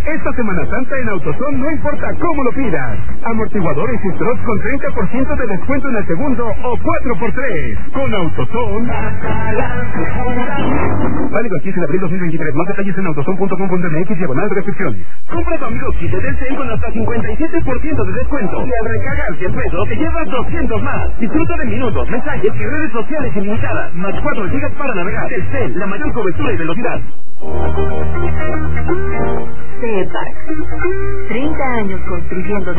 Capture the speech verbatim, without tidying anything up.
Esta Semana Santa en AutoZone no importa cómo lo pidas. Amortiguadores y struts con treinta por ciento de descuento en el segundo o cuatro por tres. Con AutoZone. Válido el quince de abril dos mil veintitrés. Más detalles en autozone punto com punto m x diagonal restricciones. Compra tu amigo kit de Telcel con hasta cincuenta y siete por ciento de descuento. Y al recargar cien pesos te llevas doscientos más. Disfruta de minutos, mensajes y redes sociales ilimitadas. Más cuatro gigas para navegar. Telcel, la mayor cobertura y velocidad. Sepa, treinta años construyendo